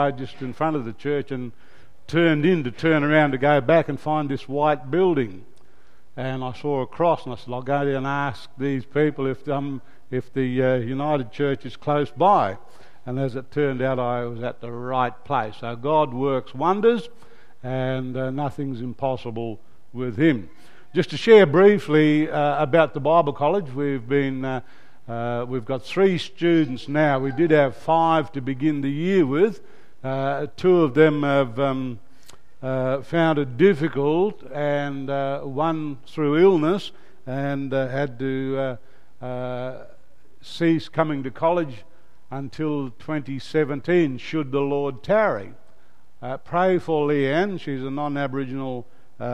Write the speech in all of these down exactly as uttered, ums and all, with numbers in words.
just in front of the church and turned in to turn around to go back and find this white building. And I saw a cross, and I said, I'll go there and ask these people if um, if the uh, United Church is close by. And as it turned out, I was at the right place. So God works wonders, and uh, nothing's impossible with Him. Just to share briefly uh, about the Bible College, we've been uh, uh, we've got three students now. We did have five to begin the year with. Uh, two of them have um, uh, found it difficult, and uh, one through illness, and uh, had to uh, uh, cease coming to college until twenty seventeen, should the Lord tarry. Uh, pray for Leanne. She's a non-Aboriginal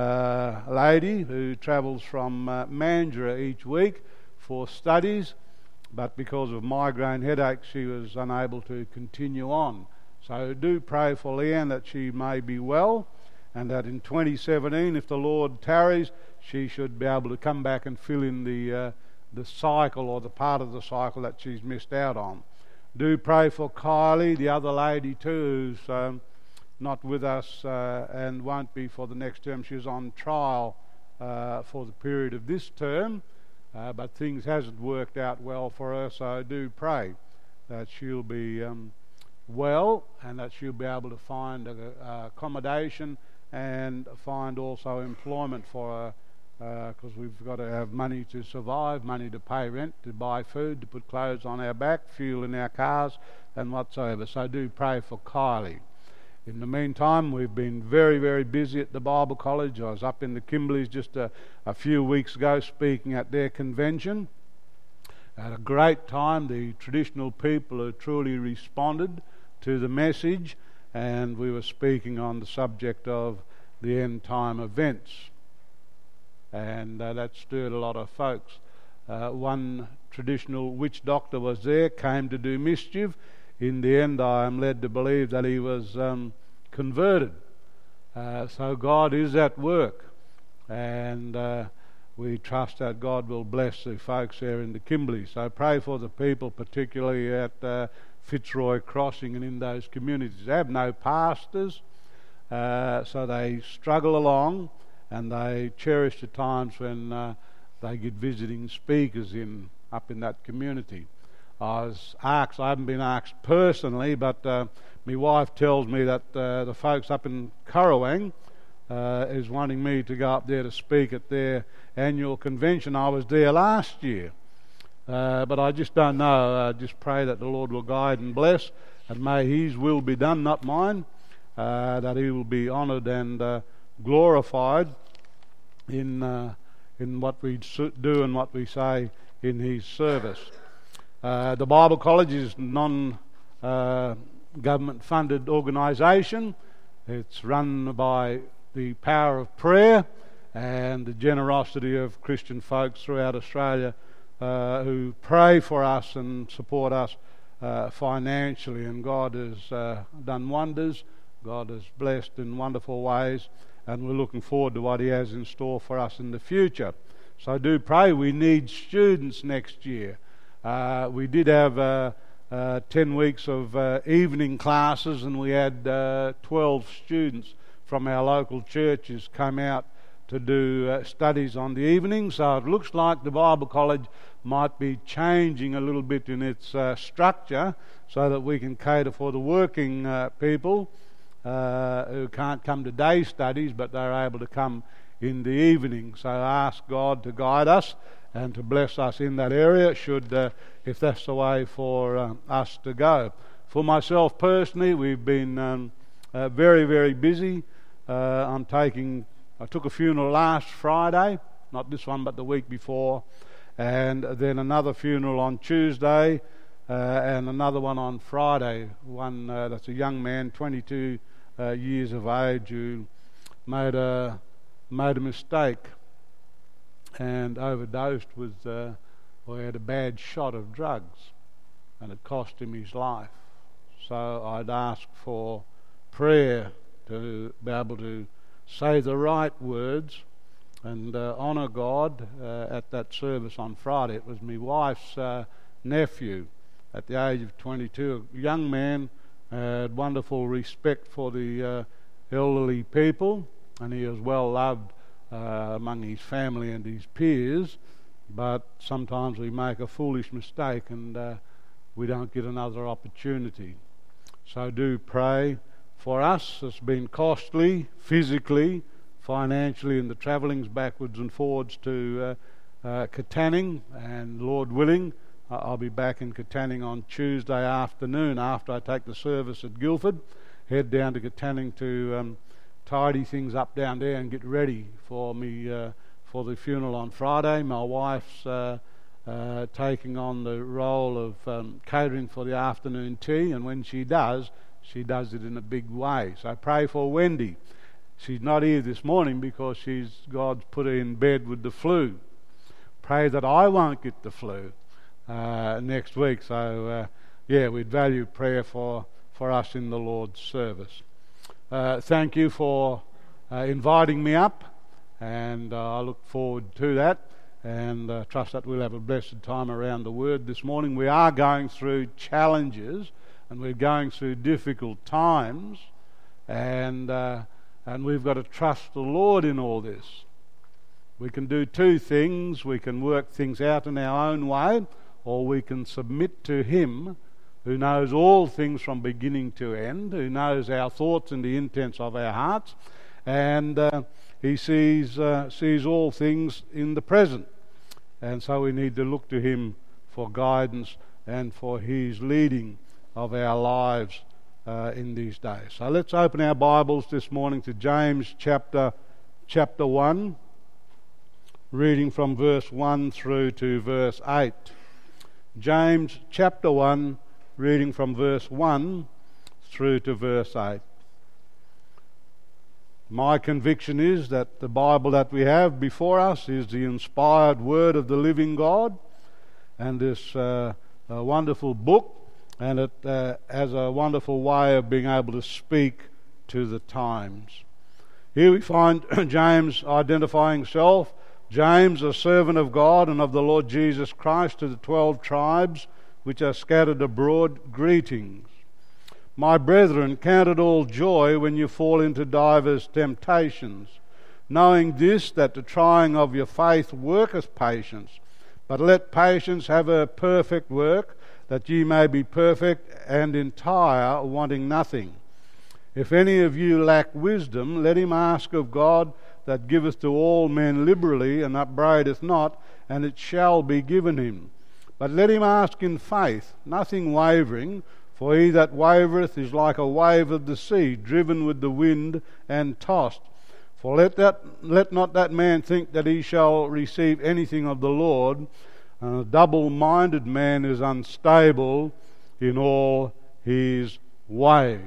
uh, lady who travels from uh, Mandurah each week for studies, but because of migraine headaches she was unable to continue on. So do pray for Leanne that she may be well, and that in twenty seventeen, if the Lord tarries, she should be able to come back and fill in the uh, the cycle, or the part of the cycle that she's missed out on. Do pray for Kylie, the other lady too, who's um, not with us uh, and won't be for the next term. She's on trial uh, for the period of this term, uh, but things hasn't worked out well for her, so do pray that she'll be um, well, and that she'll be able to find a, a accommodation and find also employment for her, because uh, we've got to have money to survive, money to pay rent, to buy food, to put clothes on our back, fuel in our cars, and whatsoever. So do pray for Kylie. In the meantime, we've been very, very busy at the Bible College. I was up in the Kimberleys just a, a few weeks ago speaking at their convention. Had a great time. The traditional people have truly responded to the message, and we were speaking on the subject of the end time events. And uh, that stirred a lot of folks. Uh, one traditional witch doctor was there, came to do mischief. In the end, I am led to believe that he was um, converted. Uh, so God is at work, and uh, we trust that God will bless the folks there in the Kimberley. So pray for the people, particularly at uh, Fitzroy Crossing and in those communities. They have no pastors, uh, so they struggle along, and they cherish the times when uh, they get visiting speakers in up in that community. I was asked, I haven't been asked personally, but uh, my wife tells me that uh, the folks up in Currawang uh, is wanting me to go up there to speak at their annual convention. I was there last year, uh, but I just don't know. I just pray that the Lord will guide and bless, and may His will be done, not mine, uh, that He will be honoured and uh, glorified in uh, in what we do and what we say in His service. Uh, the Bible College is a non-government uh, funded organisation. It's run by the power of prayer and the generosity of Christian folks throughout Australia uh, who pray for us and support us uh, financially, and God has uh, done wonders. God has blessed in wonderful ways, and we're looking forward to what He has in store for us in the future. So do pray. We need students next year. Uh, we did have uh, uh, ten weeks of uh, evening classes, and we had uh, twelve students from our local churches come out to do uh, studies on the evening. So it looks like the Bible College might be changing a little bit in its uh, structure, so that we can cater for the working uh, people uh, who can't come to day studies, but they're able to come in the evening. So ask God to guide us and to bless us in that area, should uh, if that's the way for uh, us to go. For myself personally, we've been um, uh, very, very busy. Uh, I'm taking, I took a funeral last Friday, not this one, but the week before, and then another funeral on Tuesday, uh, and another one on Friday. One uh, that's a young man, twenty-two uh, years of age, who made a made a mistake and overdosed with, uh, or had a bad shot of drugs, and it cost him his life. So I'd ask for prayer to be able to say the right words and uh, honour God uh, at that service on Friday. It was my wife's uh, nephew at the age of twenty-two, a young man had wonderful respect for the uh, elderly people, and he was well loved uh, among his family and his peers. But sometimes we make a foolish mistake and uh, we don't get another opportunity. So do pray for us. It's been costly, physically, financially, and the travellings backwards and forwards to uh, uh, Katanning, and Lord willing, uh, I'll be back in Katanning on Tuesday afternoon after I take the service at Guildford, head down to Katanning to um, tidy things up down there and get ready for me uh, for the funeral on Friday. My wife's uh, uh, taking on the role of um, catering for the afternoon tea, and when she does, she does it in a big way. So pray for Wendy. She's not here this morning because she's God's put her in bed with the flu. Pray that I won't get the flu uh, next week. So uh, yeah, we'd value prayer for, for us in the Lord's service. Uh, thank you for uh, inviting me up, and uh, I look forward to that, and uh, trust that we'll have a blessed time around the Word this morning. We are going through challenges, and we're going through difficult times, and uh, and we've got to trust the Lord in all this. We can do two things. We can work things out in our own way, or we can submit to Him, who knows all things from beginning to end, who knows our thoughts and the intents of our hearts, and uh, He sees uh, sees all things in the present. And so we need to look to Him for guidance and for His leading of our lives uh, in these days. So let's open our Bibles this morning to James chapter chapter one, reading from verse one through to verse eight. James chapter one, reading from verse one through to verse eight. My conviction is that the Bible that we have before us is the inspired word of the living God, and this uh, a wonderful book, and it uh, has a wonderful way of being able to speak to the times. Here we find James identifying himself. James, a servant of God and of the Lord Jesus Christ, to the twelve tribes which are scattered abroad, greetings. My brethren, count it all joy when you fall into divers temptations, knowing this, that the trying of your faith worketh patience. But let patience have a perfect work, that ye may be perfect and entire, wanting nothing. If any of you lack wisdom, let him ask of God, that giveth to all men liberally, and upbraideth not, and it shall be given him. But let him ask in faith, nothing wavering, for he that wavereth is like a wave of the sea, driven with the wind and tossed. For let that let not that man think that he shall receive anything of the Lord. A double-minded man is unstable in all his ways.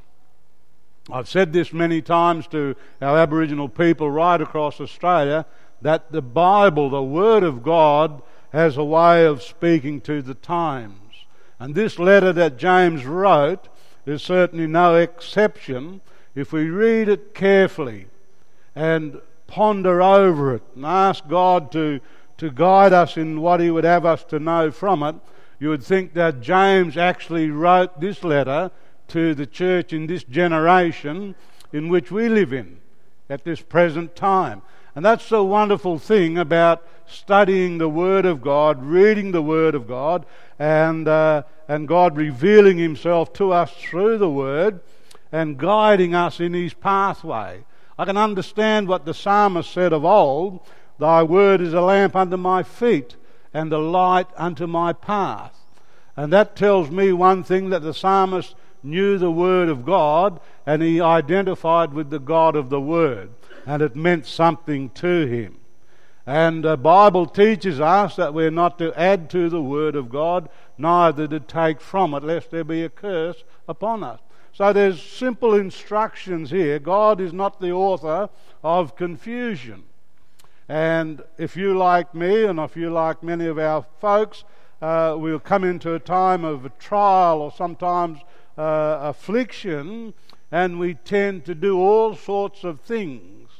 I've said this many times to our Aboriginal people right across Australia, that the Bible, the Word of God, has a way of speaking to the times. And this letter that James wrote is certainly no exception. If we read it carefully and ponder over it and ask God to, to guide us in what He would have us to know from it, you would think that James actually wrote this letter to the church in this generation in which we live in at this present time. And that's the wonderful thing about studying the Word of God, reading the Word of God, and uh, and God revealing Himself to us through the Word and guiding us in His pathway. I can understand what the psalmist said of old, Thy Word is a lamp unto my feet and a light unto my path. And that tells me one thing, that the psalmist knew the Word of God, and he identified with the God of the Word, and it meant something to him. And the Bible teaches us that we're not to add to the Word of God, neither to take from it, lest there be a curse upon us. So there's simple instructions here. God is not the author of confusion. And if you like me, and if you like many of our folks, uh, we'll come into a time of a trial or sometimes uh, affliction, and we tend to do all sorts of things.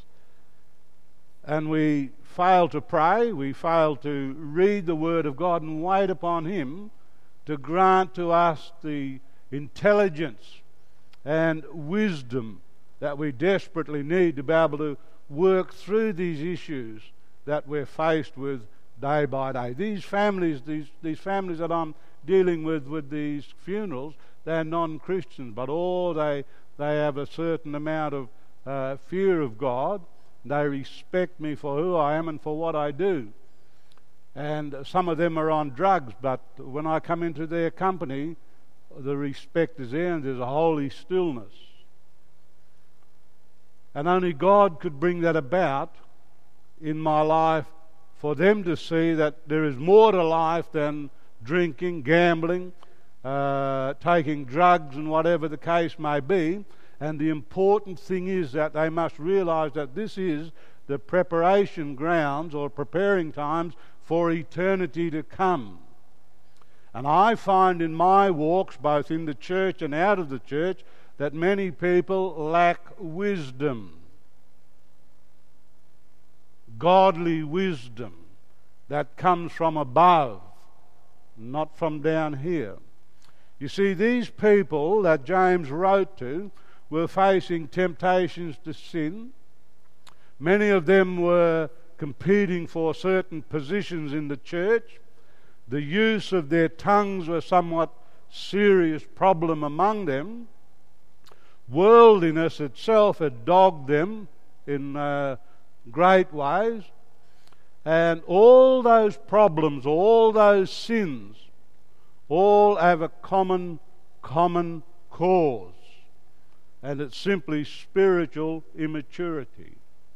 And we fail to pray, we fail to read the Word of God and wait upon Him to grant to us the intelligence and wisdom that we desperately need to be able to work through these issues that we're faced with day by day. These families, these, these families that I'm dealing with with these funerals, they're non-Christians, but all they they have a certain amount of uh, fear of God. They respect me for who I am and for what I do. And some of them are on drugs, but when I come into their company, the respect is there and there's a holy stillness. And only God could bring that about in my life, for them to see that there is more to life than drinking, gambling, uh, taking drugs and whatever the case may be. And the important thing is that they must realise that this is the preparation grounds or preparing times for eternity to come. And I find in my walks, both in the church and out of the church, that many people lack wisdom. Godly wisdom that comes from above, not from down here. You see, these people that James wrote to were facing temptations to sin. Many of them were competing for certain positions in the church. The use of their tongues was a somewhat serious problem among them. Worldliness itself had dogged them in uh, great ways. And all those problems, all those sins, all have a common, common cause. And it's simply spiritual immaturity.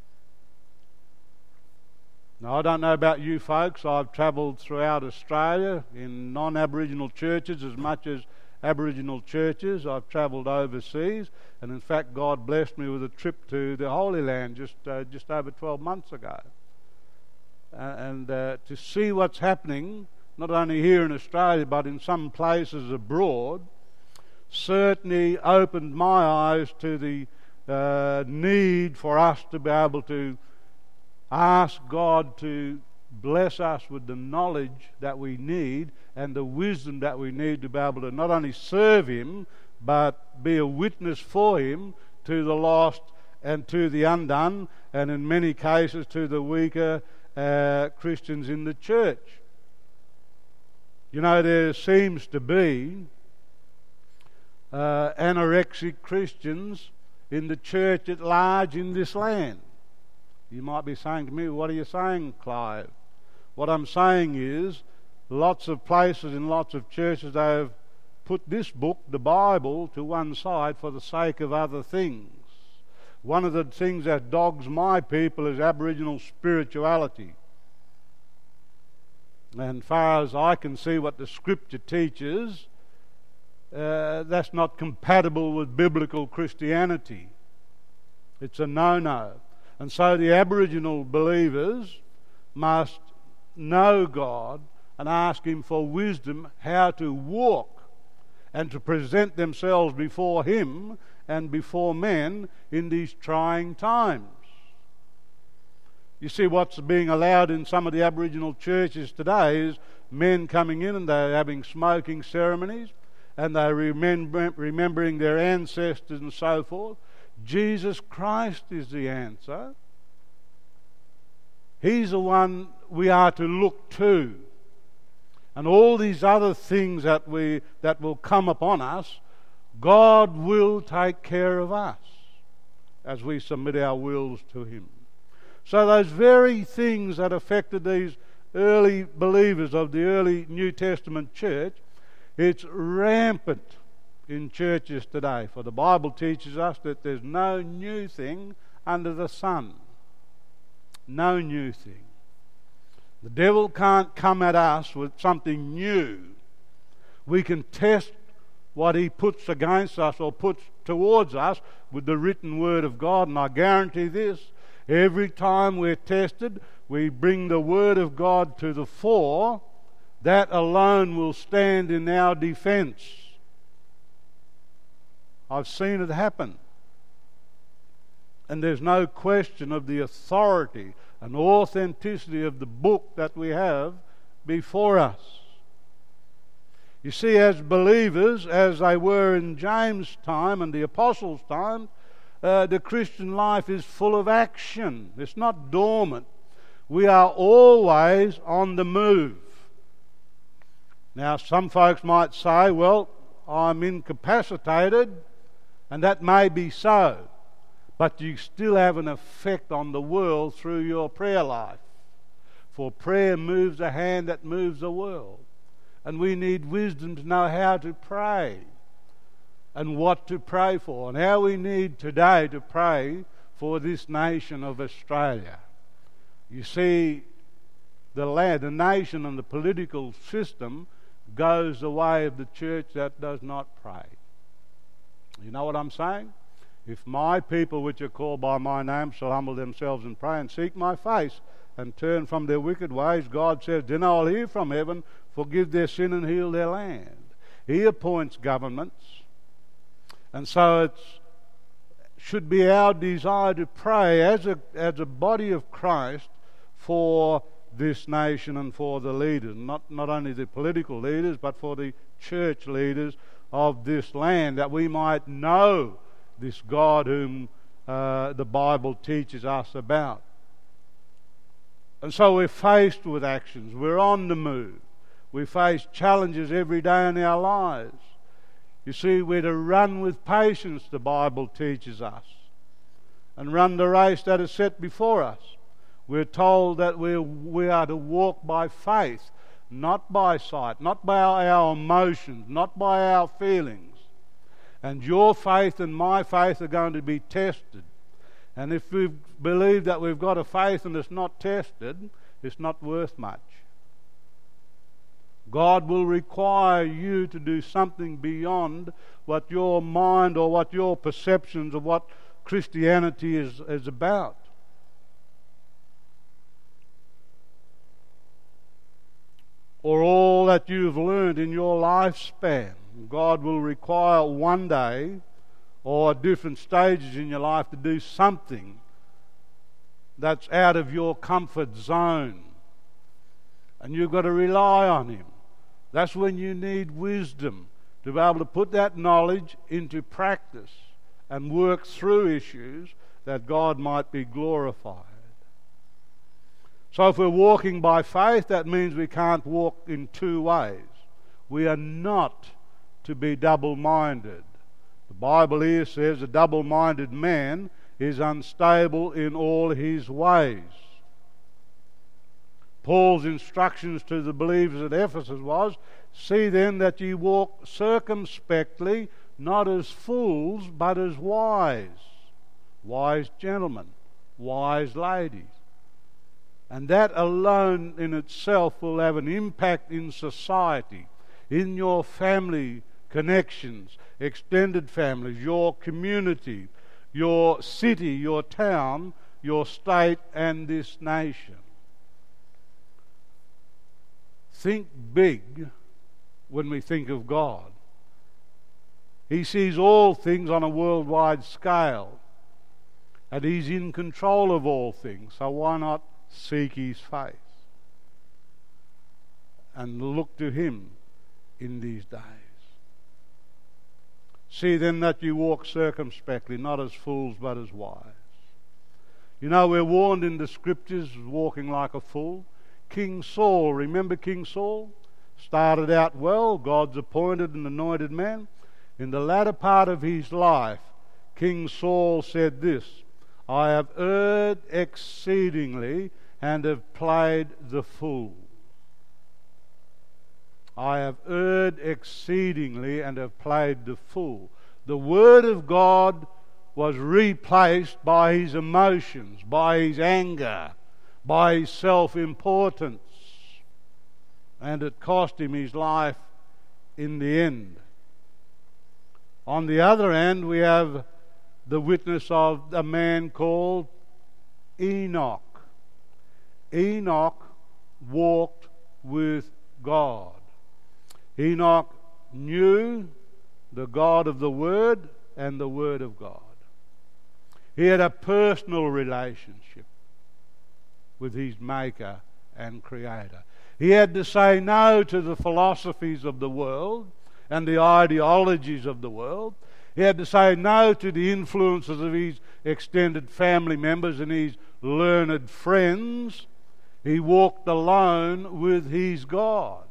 Now, I don't know about you folks. I've travelled throughout Australia in non-Aboriginal churches as much as Aboriginal churches. I've travelled overseas, and in fact, God blessed me with a trip to the Holy Land just uh, just over twelve months ago, uh, and uh, to see what's happening, not only here in Australia but in some places abroad, certainly opened my eyes to the uh, need for us to be able to ask God to bless us with the knowledge that we need and the wisdom that we need to be able to not only serve Him but be a witness for Him to the lost and to the undone, and in many cases to the weaker uh, Christians in the church. You know, there seems to be uh, anorexic Christians in the church at large in this land. You might be saying to me, what are you saying, Clive? What I'm saying is, lots of places in lots of churches, they have put this book, the Bible, to one side for the sake of other things. One of the things that dogs my people is Aboriginal spirituality. And as far as I can see what the Scripture teaches, uh, that's not compatible with biblical Christianity. It's a no-no. And so the Aboriginal believers must know God and ask Him for wisdom how to walk and to present themselves before Him and before men in these trying times. You see, what's being allowed in some of the Aboriginal churches today is men coming in and they're having smoking ceremonies and they're remember, remembering their ancestors and so forth. Jesus Christ is the answer. He's the one we are to look to. And all these other things that we that will come upon us, God will take care of us as we submit our wills to Him. So those very things that affected these early believers of the early New Testament church, it's rampant in churches today. For the Bible teaches us that there's no new thing under the sun. No new thing. The devil can't come at us with something new. We can test what he puts against us or puts towards us with the written word of God, and I guarantee this, every time we're tested, we bring the word of God to the fore. That alone will stand in our defense. I've seen it happen. And there's no question of the authority and authenticity of the book that we have before us. You see, as believers, as they were in James' time and the apostles' time, uh, the Christian life is full of action. It's not dormant. We are always on the move. Now, some folks might say, well, I'm incapacitated, and that may be so, but you still have an effect on the world through your prayer life. For prayer moves a hand that moves the world. And we need wisdom to know how to pray and what to pray for, and how we need today to pray for this nation of Australia. You see, the land, the nation and the political system goes the way of the church that does not pray. You know what I'm saying? If my people which are called by my name shall humble themselves and pray and seek my face and turn from their wicked ways, God says, then I'll hear from heaven, forgive their sin and heal their land. He appoints governments. And so it should be our desire to pray as a, as a body of Christ for this nation and for the leaders, not, not only the political leaders, but for the church leaders of this land, that we might know this God whom uh, the Bible teaches us about. And so we're faced with actions. We're on the move. We face challenges every day in our lives. You see, we're to run with patience, the Bible teaches us, and run the race that is set before us. We're told that we we are to walk by faith, not by sight, not by our, our emotions, not by our feelings. And your faith and my faith are going to be tested. And if we believe that we've got a faith and it's not tested, it's not worth much. God will require you to do something beyond what your mind or what your perceptions of what Christianity is, is about. Or all that you've learned in your lifespan. God will require one day or at different stages in your life to do something that's out of your comfort zone. And you've got to rely on Him. That's when you need wisdom to be able to put that knowledge into practice and work through issues that God might be glorified. So if we're walking by faith, that means we can't walk in two ways. We are not to be double-minded. The Bible here says a double-minded man is unstable in all his ways. Paul's instructions to the believers at Ephesus was, see then that ye walk circumspectly, not as fools, but as wise. Wise gentlemen, wise ladies. And that alone in itself will have an impact in society, in your family connections, extended families, your community, your city, your town, your state, and this nation. Think big when we think of God. He sees all things on a worldwide scale, and He's in control of all things. So why not seek His face and look to Him in these days? See then that you walk circumspectly, not as fools but as wise. You know, we're warned in the Scriptures of walking like a fool. King Saul, remember King Saul? Started out well, God's appointed and anointed man. In the latter part of his life, King Saul said this, I have erred exceedingly and have played the fool. I have erred exceedingly and have played the fool. The Word of God was replaced by his emotions, by his anger, by his self-importance, and it cost him his life in the end. On the other hand, we have the witness of a man called Enoch. Enoch walked with God. Enoch knew the God of the Word and the Word of God. He had a personal relationship with his Maker and Creator. He had to say no to the philosophies of the world and the ideologies of the world. He had to say no to the influences of his extended family members and his learned friends. He walked alone with his God.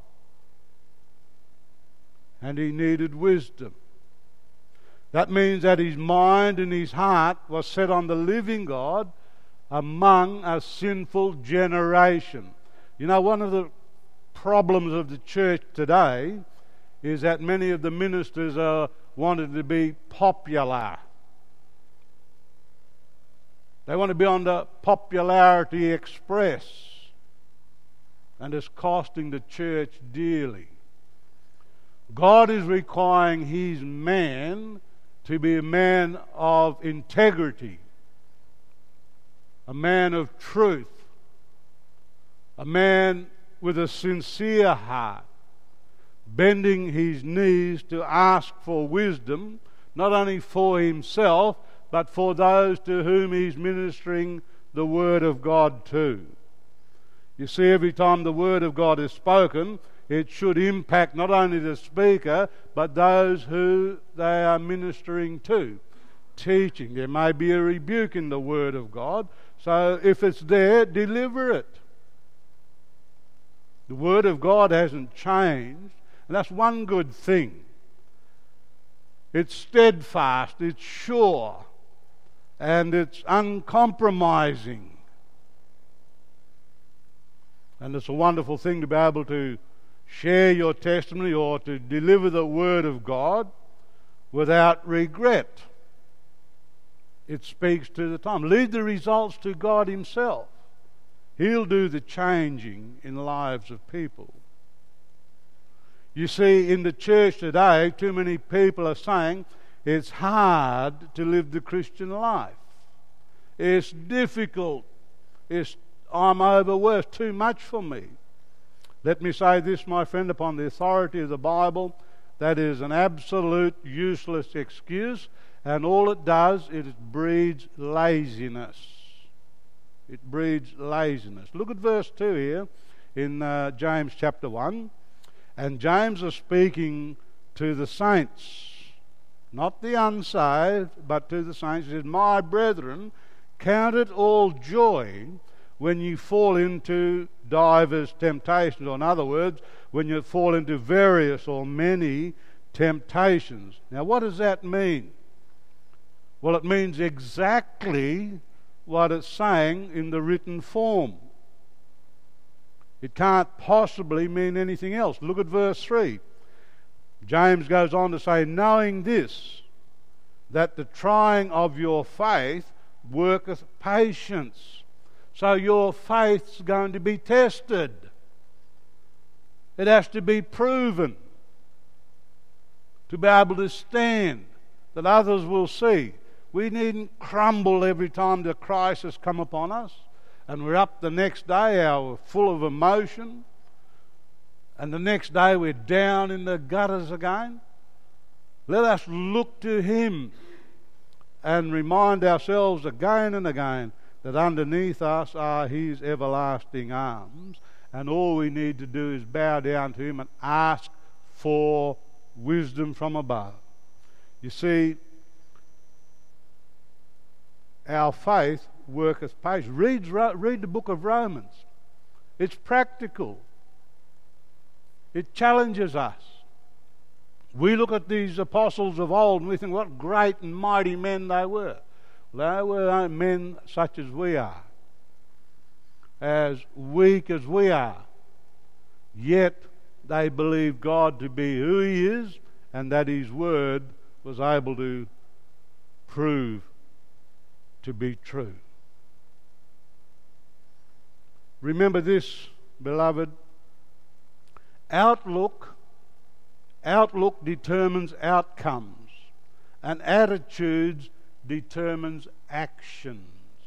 And he needed wisdom. That means that his mind and his heart was set on the living God among a sinful generation. You know, one of the problems of the church today is that many of the ministers are wanted to be popular. They want to be on the popularity express, and it's costing the church dearly. God is requiring his man to be a man of integrity, a man of truth, a man with a sincere heart, bending his knees to ask for wisdom, not only for himself, but for those to whom he's ministering the Word of God to. You see, every time the Word of God is spoken, it should impact not only the speaker, but those who they are ministering to. Teaching. There may be a rebuke in the Word of God, so if it's there, deliver it. The Word of God hasn't changed, and that's one good thing. It's steadfast, it's sure, and it's uncompromising. And it's a wonderful thing to be able to share your testimony or to deliver the Word of God without regret. It speaks to the time. Leave the results to God himself. He'll do the changing in the lives of people. You see, in the church today, too many people are saying it's hard to live the Christian life. It's difficult. It's, I'm overworked. Too much for me. Let me say this, my friend, upon the authority of the Bible, that is an absolute useless excuse, and all it does is it breeds laziness. It breeds laziness. Look at verse two here in uh, James chapter one. And James is speaking to the saints, not the unsaved, but to the saints. He says, "My brethren, count it all joy when you fall into divers temptations." Or in other words, when you fall into various or many temptations. Now what does that mean? Well, it means exactly what it's saying in the written form. It can't possibly mean anything else. Look at verse three. James goes on to say, "Knowing this, that the trying of your faith worketh patience." So your faith's going to be tested. It has to be proven to be able to stand, that others will see. We needn't crumble every time the crisis come upon us, and we're up the next day, we're full of emotion, and the next day we're down in the gutters again. Let us look to him and remind ourselves again and again that underneath us are his everlasting arms, and all we need to do is bow down to him and ask for wisdom from above. You see, our faith worketh patience. Read, read the book of Romans. It's practical. It challenges us. We look at these apostles of old and we think what great and mighty men they were. They were men such as we are, as weak as we are. Yet they believed God to be who he is, and that his word was able to prove to be true. Remember this, beloved. Outlook, outlook determines outcomes, and attitudes determines actions.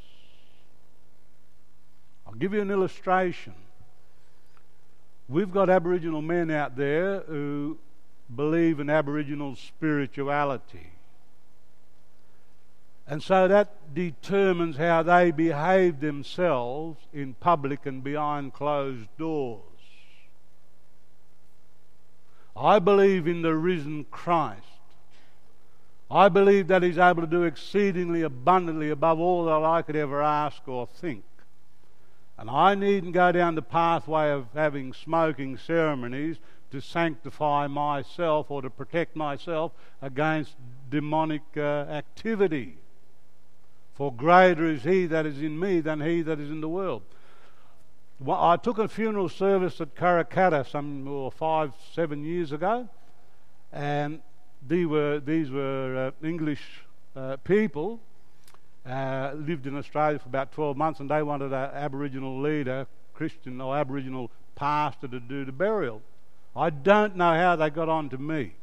I'll give you an illustration. We've got Aboriginal men out there who believe in Aboriginal spirituality. And so that determines how they behave themselves in public and behind closed doors. I believe in the risen Christ. I believe that He's able to do exceedingly abundantly above all that I could ever ask or think. And I needn't go down the pathway of having smoking ceremonies to sanctify myself or to protect myself against demonic uh, activity. For greater is He that is in me than he that is in the world. Well, I took a funeral service at Karrakatta some well, five, seven years ago, and these were, these were uh, English uh, people, uh, lived in Australia for about twelve months, and they wanted an Aboriginal leader, Christian or Aboriginal pastor to do the burial. I don't know how they got on to me.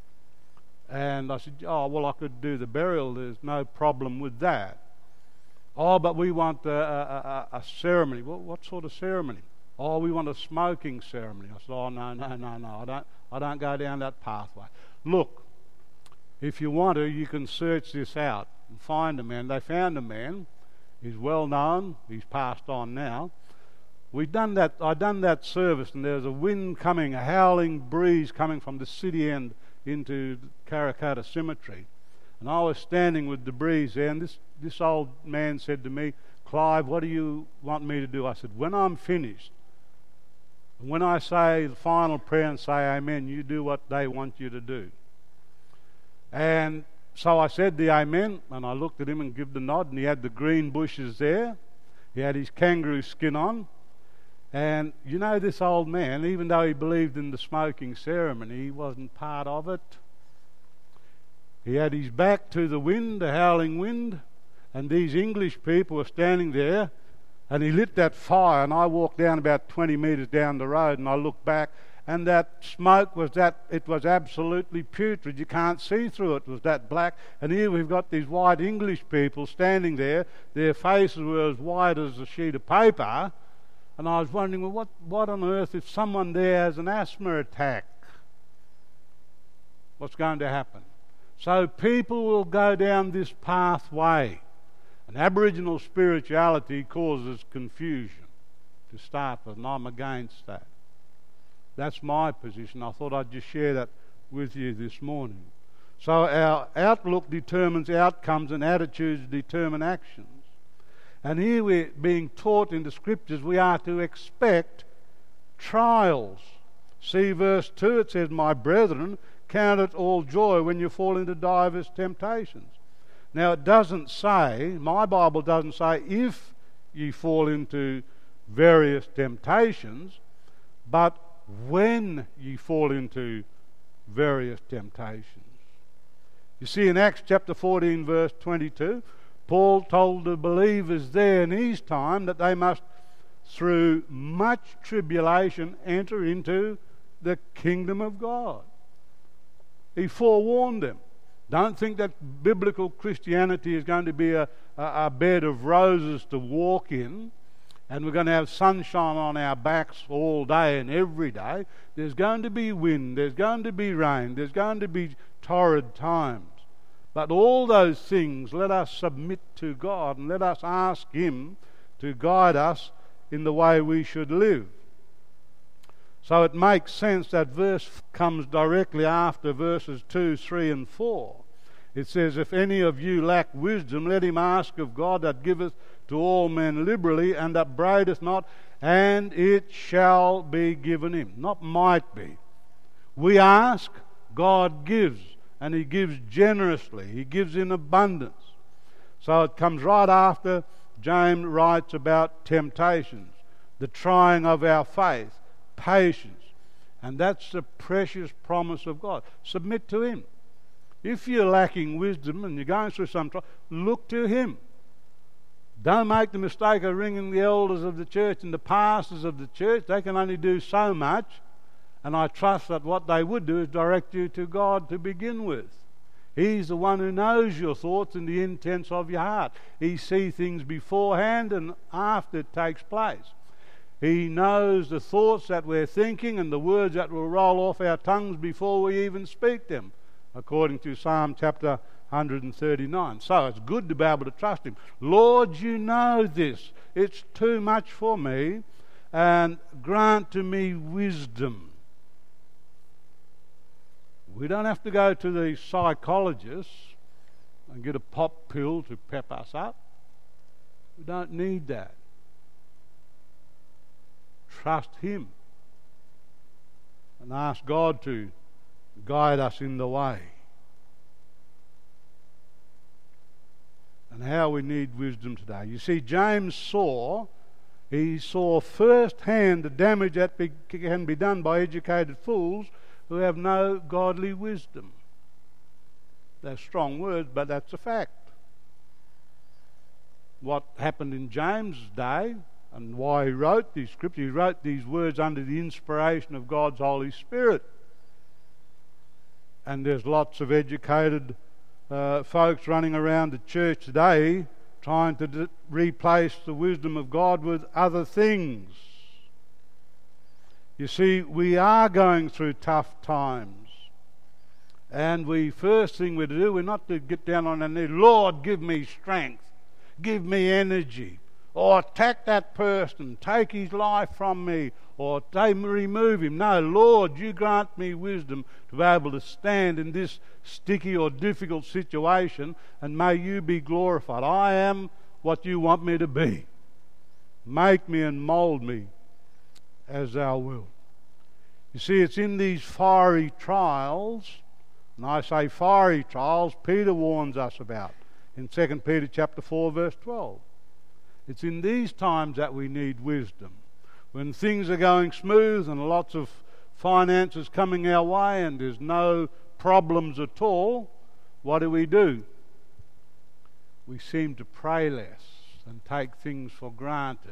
And I said, oh, well, I could do the burial. There's no problem with that. Oh, but we want a, a, a, a ceremony. Well, what sort of ceremony? Oh, we want a smoking ceremony. I said, oh, no, no, no, no. I don't, I don't go down that pathway. Look, if you want to, you can search this out and find a man. They found a man. He's well known. He's passed on now. We've done that. I'd done that service, and there was a wind coming, a howling breeze coming from the city end into Karrakatta Cemetery. And I was standing with the breeze there, and this, this old man said to me, Clive, what do you want me to do? I said, when I'm finished, when I say the final prayer and say amen, you do what they want you to do. And so I said the amen, and I looked at him and gave the nod, and he had the green bushes there. He had his kangaroo skin on. And you know, this old man, even though he believed in the smoking ceremony, he wasn't part of it. He had his back to the wind, the howling wind, and these English people were standing there, and he lit that fire, and I walked down about twenty metres down the road, and I looked back, and that smoke was that, it was absolutely putrid. You can't see through it. It was that black. And here we've got these white English people standing there. Their faces were as white as a sheet of paper. And I was wondering, well, what, what on earth if someone there has an asthma attack? What's going to happen? So people will go down this pathway. And Aboriginal spirituality causes confusion to start with, and I'm against that. That's my position. I thought I'd just share that with you this morning. So our outlook determines outcomes, and attitudes determine actions. And here we're being taught in the Scriptures we are to expect trials. See verse two, it says, my brethren, count it all joy when you fall into divers temptations. Now it doesn't say, my Bible doesn't say if ye fall into various temptations, but when ye fall into various temptations. You see in Acts chapter fourteen verse twenty-two, Paul told the believers there in his time that they must, through much tribulation, enter into the kingdom of God. He forewarned them. Don't think that biblical Christianity is going to be a, a, a bed of roses to walk in, and we're going to have sunshine on our backs all day and every day. There's going to be wind, there's going to be rain, there's going to be torrid times. But all those things, let us submit to God and let us ask Him to guide us in the way we should live. So it makes sense that verse comes directly after verses two, three and four. It says, if any of you lack wisdom, let him ask of God that giveth to all men liberally and upbraideth not, and it shall be given him. Not might be. We ask, God gives. And He gives generously. He gives in abundance. So it comes right after James writes about temptations, the trying of our faith, patience. And that's the precious promise of God. Submit to Him. If you're lacking wisdom and you're going through some trouble, look to Him. Don't make the mistake of ringing the elders of the church and the pastors of the church. They can only do so much. And I trust that what they would do is direct you to God to begin with. He's the one who knows your thoughts and the intents of your heart. He sees things beforehand and after it takes place. He knows the thoughts that we're thinking and the words that will roll off our tongues before we even speak them, according to Psalm chapter one thirty-nine. So it's good to be able to trust Him. Lord, you know this. It's too much for me, and grant to me wisdom. We don't have to go to the psychologists and get a pop pill to pep us up. We don't need that. Trust Him and ask God to guide us in the way. And how we need wisdom today. You see, James saw, he saw firsthand the damage that be, can be done by educated fools who have no godly wisdom. They're strong words, but that's a fact. What happened in James' day and why he wrote these scriptures, he wrote these words under the inspiration of God's Holy Spirit. And there's lots of educated uh, folks running around the church today trying to d- replace the wisdom of God with other things. You see, we are going through tough times. And we first thing we do, we're not to get down on our knees, Lord, give me strength, give me energy, or attack that person, take his life from me, or take, remove him. No, Lord, you grant me wisdom to be able to stand in this sticky or difficult situation, and may you be glorified. I am what you want me to be. Make me and mould me as thou wilt. You see, it's in these fiery trials, and I say fiery trials, Peter warns us about in Second Peter chapter four, verse twelve. It's in these times that we need wisdom. When things are going smooth and lots of finances coming our way and there's no problems at all, what do we do? We seem to pray less and take things for granted.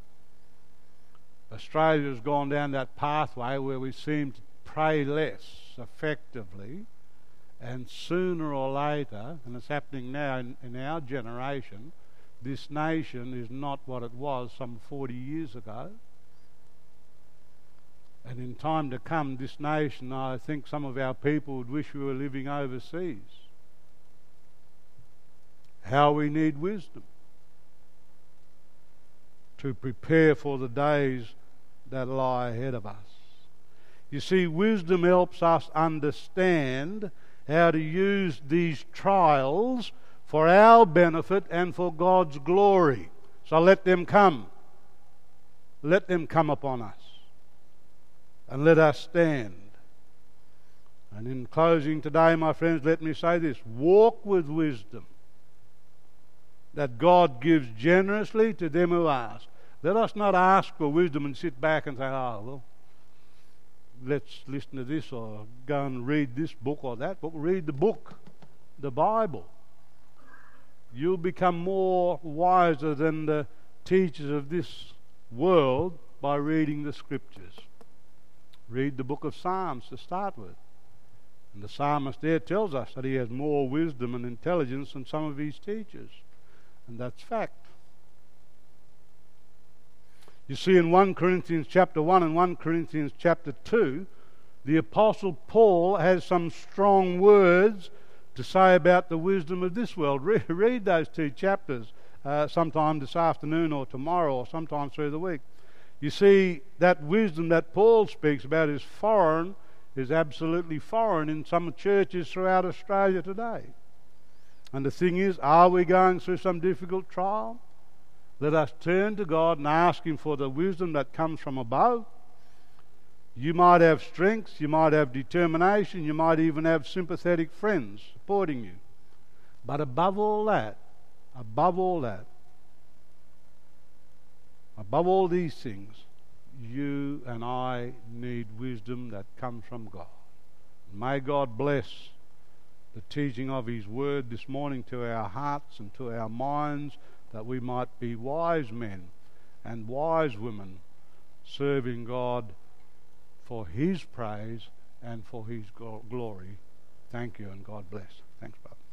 Australia's gone down that pathway where we seem to pray less effectively, and sooner or later, and it's happening now in, in our generation, this nation is not what it was some forty years ago. And in time to come, this nation, I think some of our people would wish we were living overseas. How we need wisdom to prepare for the days that lie ahead of us. You see, wisdom helps us understand how to use these trials for our benefit and for God's glory. So let them come. Let them come upon us. And let us stand. And in closing today, my friends, let me say this. Walk with wisdom that God gives generously to them who ask. Let us not ask for wisdom and sit back and say, oh, well, let's listen to this or go and read this book or that book. Read the book, the Bible. You'll become more wiser than the teachers of this world by reading the Scriptures. Read the book of Psalms to start with. And the psalmist there tells us that he has more wisdom and intelligence than some of his teachers. And that's fact. You see, in First Corinthians chapter one and First Corinthians chapter two, the Apostle Paul has some strong words to say about the wisdom of this world. Re- read those two chapters uh, sometime this afternoon or tomorrow or sometime through the week. You see, that wisdom that Paul speaks about is foreign, is absolutely foreign in some churches throughout Australia today. And the thing is, are we going through some difficult trial? Let us turn to God and ask Him for the wisdom that comes from above. You might have strength, you might have determination, you might even have sympathetic friends supporting you. But above all that, above all that, above all these things, you and I need wisdom that comes from God. May God bless the teaching of His Word this morning to our hearts and to our minds, that we might be wise men and wise women serving God for His praise and for His glory. Thank you, and God bless. Thanks, brother.